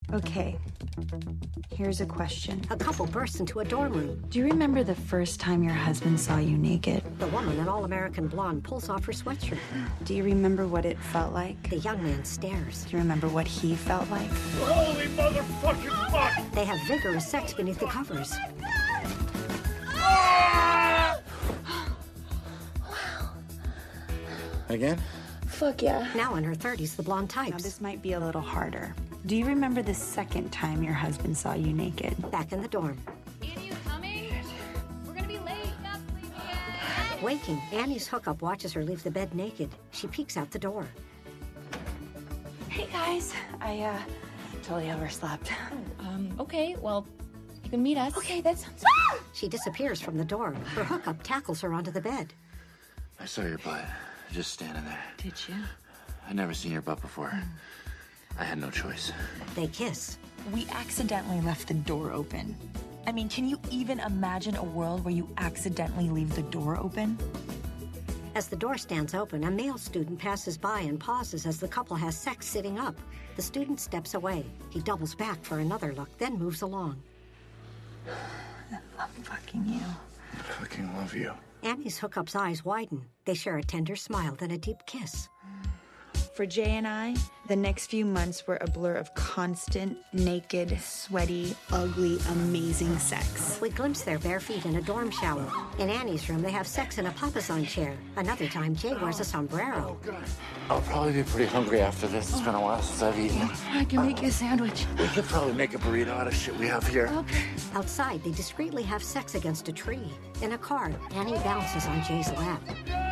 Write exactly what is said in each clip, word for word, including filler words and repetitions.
Okay, here's a question. A couple bursts into a dorm room. Do you remember the first time your husband saw you naked? The woman, an all-American blonde, pulls off her sweatshirt. Do you remember what it felt like? The young man stares. Do you remember what he felt like? Holy motherfucking fuck! They have vigorous sex beneath the covers. Again? Fuck yeah. Now in her thirties, the blonde types. Now this might be a little harder. Do you remember the second time your husband saw you naked? Back in the dorm. Annie, you coming? We're gonna be late. Not sleeping yet. Waking, Annie's hookup watches her leave the bed naked. She peeks out the door. Hey guys, I uh totally overslept. Um, okay, well, you can meet us. Okay, that sounds. She disappears from the door. Her hookup tackles her onto the bed. I saw your butt. Just standing there. Did you? I'd never seen your butt before. Mm. I had no choice. They kiss. We accidentally left the door open. I mean, can you even imagine a world where you accidentally leave the door open? As the door stands open, a male student passes by and pauses as the couple has sex sitting up. The student steps away. He doubles back for another look, then moves along. I love fucking you. I fucking love you. Annie's hookup's eyes widen. They share a tender smile, then a deep kiss. For Jay and I, the next few months were a blur of constant, naked, sweaty, ugly, amazing sex. We glimpse their bare feet in a dorm shower. In Annie's room, they have sex in a papasan chair. Another time, Jay wears a sombrero. Oh, God. I'll probably be pretty hungry after this. It's been a while since I've eaten. I can make you a sandwich. We could probably make a burrito out of shit we have here. Okay. Outside, they discreetly have sex against a tree. In a car, Annie bounces on Jay's lap.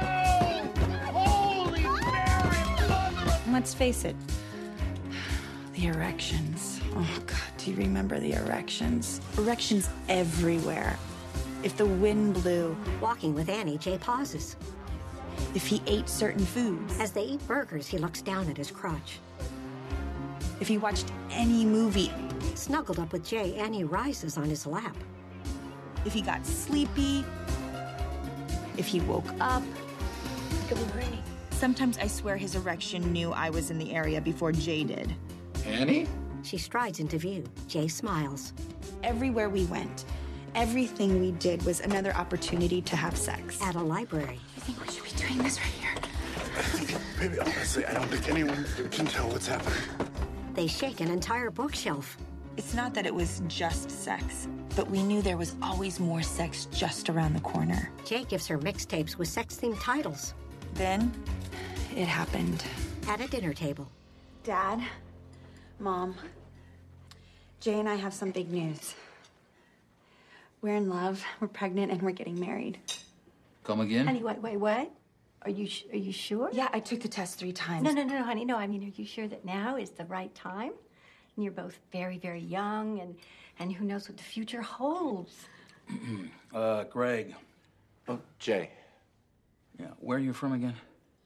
Let's face it, the erections. Oh, God, do you remember the erections? Erections everywhere. If the wind blew. Walking with Annie, Jay pauses. If he ate certain foods. As they eat burgers, he looks down at his crotch. If he watched any movie. Snuggled up with Jay, Annie rises on his lap. If he got sleepy. If he woke up. Good morning. Sometimes I swear his erection knew I was in the area before Jay did. Annie? She strides into view. Jay smiles. Everywhere we went, everything we did was another opportunity to have sex. At a library. I think we should be doing this right here. Baby, honestly, I don't think anyone can tell what's happening. They shake an entire bookshelf. It's not that it was just sex, but we knew there was always more sex just around the corner. Jay gives her mixtapes with sex-themed titles. Then, it happened. At a dinner table. Dad, Mom, Jay and I have some big news. We're in love, we're pregnant, and we're getting married. Come again? Honey, wait, wait, what? Are you sh- are you sure? Yeah, I took the test three times. No, no, no, honey, no. I mean, are you sure that now is the right time? And you're both very, very young, and and who knows what the future holds? uh, Greg. Oh, Jay. Yeah, where are you from again?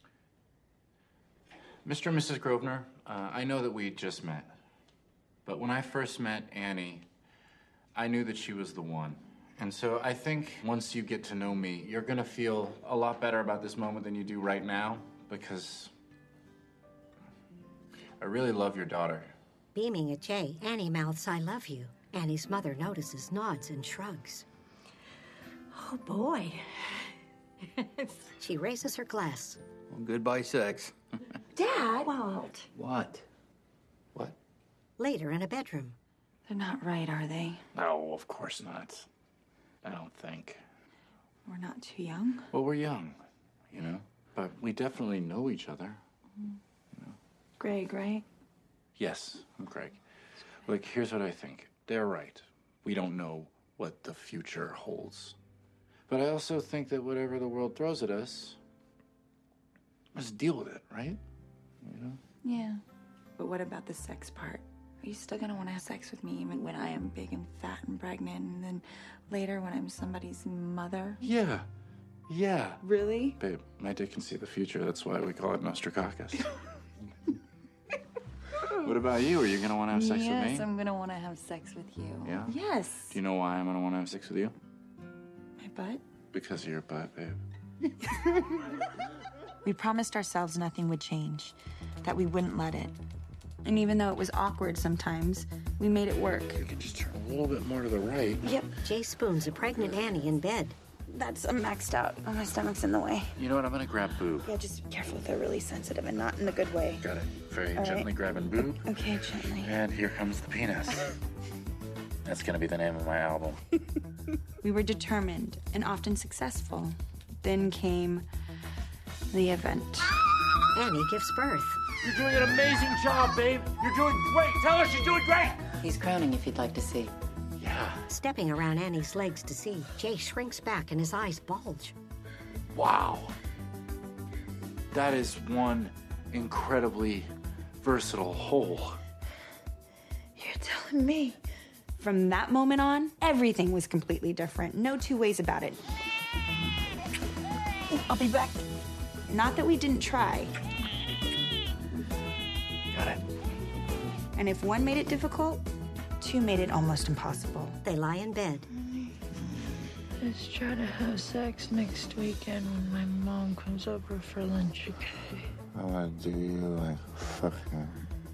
Mister and Missus Grosvenor, uh, I know that we just met. But when I first met Annie, I knew that she was the one. And so I think once you get to know me, you're gonna feel a lot better about this moment than you do right now, because I really love your daughter. Beaming at Jay, Annie mouths, "I love you." Annie's mother notices, nods, and shrugs. Oh, boy. She raises her glass. Well, goodbye, sex. Dad! Walt. What? What? Later in a bedroom. They're not right, are they? No, of course not. I don't think. We're not too young? Well, we're young, you know? But we definitely know each other. Mm. You know? Greg, right? Yes, I'm Greg. Look, here's what I think. They're right. We don't know what the future holds. But I also think that whatever the world throws at us, let's deal with it, right? You know? Yeah. But what about the sex part? Are you still gonna want to have sex with me even when I am big and fat and pregnant, and then later when I'm somebody's mother? Yeah. Yeah. Really? Babe, my dick can see the future. That's why we call it Nostracoccus. What about you? Are you gonna want to have sex yes, with me? Yes, I'm gonna want to have sex with you. Yeah? Yes. Do you know why I'm gonna want to have sex with you? My butt? Because of your butt, babe. We promised ourselves nothing would change, that we wouldn't let it. And even though it was awkward sometimes, we made it work. You can just turn a little bit more to the right. Yep. Jay spoons a pregnant Annie in bed. That's I'm maxed out. Oh, my stomach's in the way. You know what? I'm gonna grab boob. Yeah, just be careful if they're really sensitive and not in the good way. Got it. Very All gently right. grabbing boob. Okay, gently. And here comes the penis. That's gonna be the name of my album. We were determined and often successful. Then came the event. Annie gives birth. You're doing an amazing job, babe. You're doing great. Tell her she's doing great. He's crowning if you'd like to see. Yeah. Stepping around Annie's legs to see, Jay shrinks back and his eyes bulge. Wow. That is one incredibly versatile hole. You're telling me. From that moment on, everything was completely different. No two ways about it. I'll be back. Not that we didn't try. Got it. And if one made it difficult, two made it almost impossible. They lie in bed. Let's try to have sex next weekend when my mom comes over for lunch, okay? I wanna do you like fucking.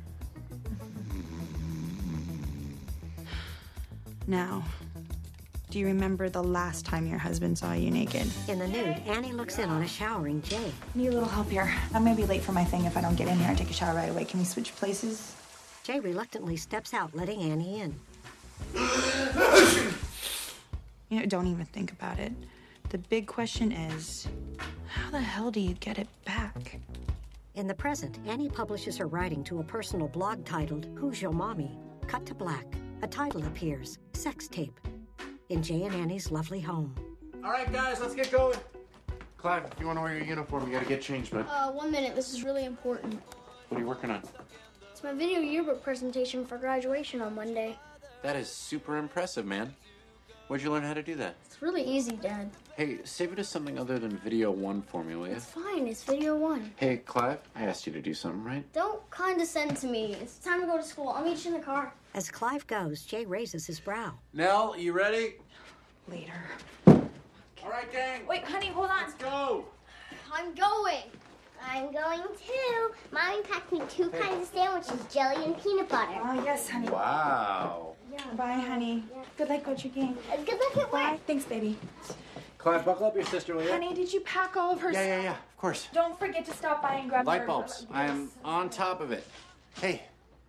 Now, do you remember the last time your husband saw you naked? In the nude, Annie looks in on a showering Jay. Need a little help here. I may be late for my thing if I don't get in here and take a shower right away. Can we switch places? Jay reluctantly steps out, letting Annie in. You know, don't even think about it. The big question is, how the hell do you get it back? In the present, Annie publishes her writing to a personal blog titled, Who's Your Mommy? Cut to black. A title appears, Sex Tape, in Jay and Annie's lovely home. All right, guys, let's get going. Clive, if you want to wear your uniform, you gotta get changed, bud. Uh, one minute. This is really important. What are you working on? It's my video yearbook presentation for graduation on Monday. That is super impressive, man. Where'd you learn how to do that? It's really easy, Dad. Hey, save it as something other than video one for me, will you? It's fine. It's video one. Hey, Clive, I asked you to do something, right? Don't condescend to me. It's time to go to school. I'll meet you in the car. As Clive goes, Jay raises his brow. Nell, you ready? Later. All right, gang. Wait, honey, hold on. Let's go. I'm going. I'm going too. Mommy packed me two kinds of sandwiches, jelly and peanut butter. Oh, yes, honey. Wow. Yeah. Bye, honey. Yeah. Good luck with your game. Uh, good luck at Bye. work. Thanks, baby. Clive, buckle up your sister, will you? Honey, did you pack all of her Yeah, stuff? yeah, yeah, of course. Don't forget to stop by and grab Light her- bulbs. I am on top of it. Hey,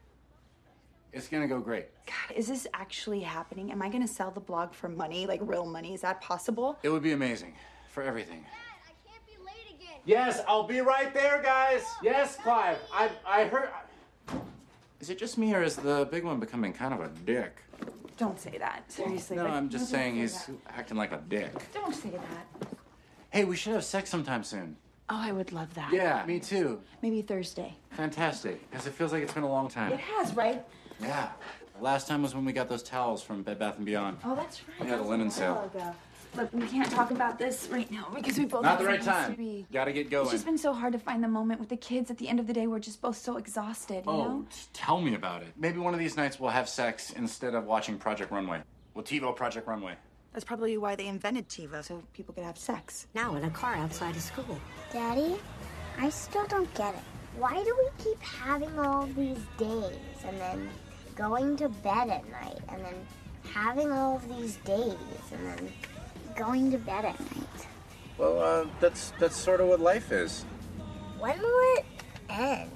it's gonna go great. God, is this actually happening? Am I gonna sell the blog for money, like real money? Is that possible? It would be amazing for everything. Dad, I can't be late again. Yes, I'll be right there, guys. Yes, Clive. I I heard. Is it just me, or is the big one becoming kind of a dick? Don't say that. Seriously. No, like, I'm just don't saying say he's that. acting like a dick. Don't say that. Hey, we should have sex sometime soon. Oh, I would love that. Yeah, me too. Maybe Thursday. Fantastic, because it feels like it's been a long time. It has, right? Yeah. Last time was when we got those towels from Bed Bath and Beyond. Oh, that's right. We had a linen sale. Look, we can't talk about this right now because we both Not have the right things to time. be. Gotta get going. It's just been so hard to find the moment with the kids. At the end of the day, we're just both so exhausted, you Oh, know? t- tell me about it. Maybe one of these nights we'll have sex instead of watching Project Runway. We'll TiVo Project Runway. That's probably why they invented TiVo, so people could have sex. Now in a car outside of school. Daddy, I still don't get it. Why do we keep having all these days and then going to bed at night and then having all of these days and then going to bed at night? Well, uh, that's that's sort of what life is. When will it end?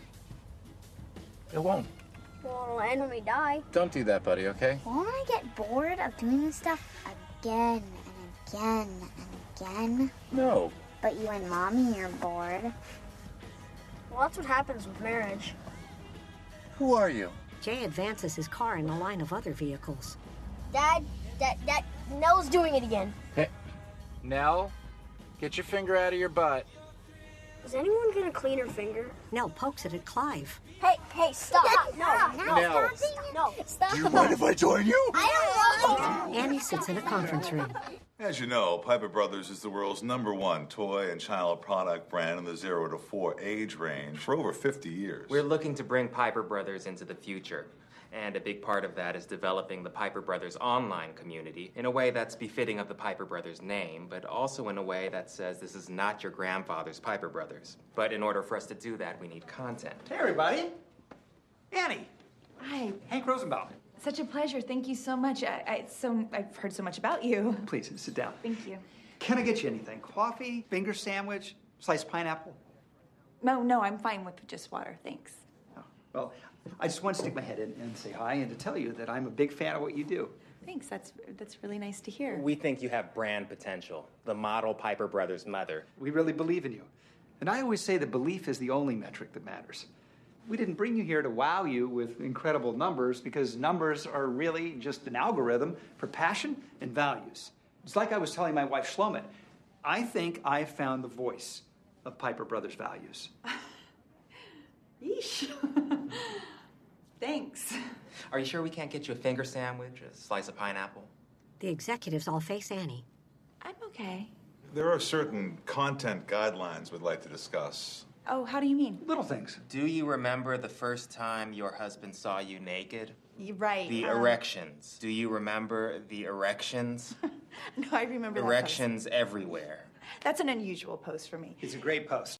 It won't. Well, it'll end when we die. Don't do that, buddy, okay? Won't I get bored of doing this stuff again and again and again? No. But you and Mommy are bored. Well, that's what happens with marriage. Who are you? Jay advances his car in a line of other vehicles. Dad, Dad, Dad, Nell's doing it again. Hey, Nell, get your finger out of your butt. Is anyone gonna clean her finger? Nell pokes it at Clive. Hey, hey, stop! No, no, Nell. no, stop! Do you mind if I join you? I don't want to. Annie sits in a conference room. As you know, Piper Brothers is the world's number one toy and child product brand in the zero to four age range for over fifty years. We're looking to bring Piper Brothers into the future. And a big part of that is developing the Piper Brothers online community in a way that's befitting of the Piper Brothers name, but also in a way that says this is not your grandfather's Piper Brothers. But in order for us to do that, we need content. Hey, everybody. Annie! Hi. Hank Rosenbaum. Such a pleasure. Thank you so much. I, I so I've heard so much about you. Please, sit down. Thank you. Can I get you anything? Coffee, finger sandwich, sliced pineapple? No, no, I'm fine with just water. Thanks. Oh, well, I just want to stick my head in and say hi and to tell you that I'm a big fan of what you do. Thanks. That's that's really nice to hear. We think you have brand potential. The model Piper Brothers mother. We really believe in you. And I always say that belief is the only metric that matters. We didn't bring you here to wow you with incredible numbers because numbers are really just an algorithm for passion and values. It's like I was telling my wife, Shlomo, I think I found the voice of Piper Brothers values. Yeesh. Thanks. Are you sure we can't get you a finger sandwich, a slice of pineapple? The executives all face Annie. I'm okay. There are certain content guidelines we'd like to discuss. Oh, how do you mean? Little things. Do you remember the first time your husband saw you naked? You're right. The um, erections. Do you remember the erections? No, I remember Erections that everywhere. post. That's an unusual post for me. It's a great post.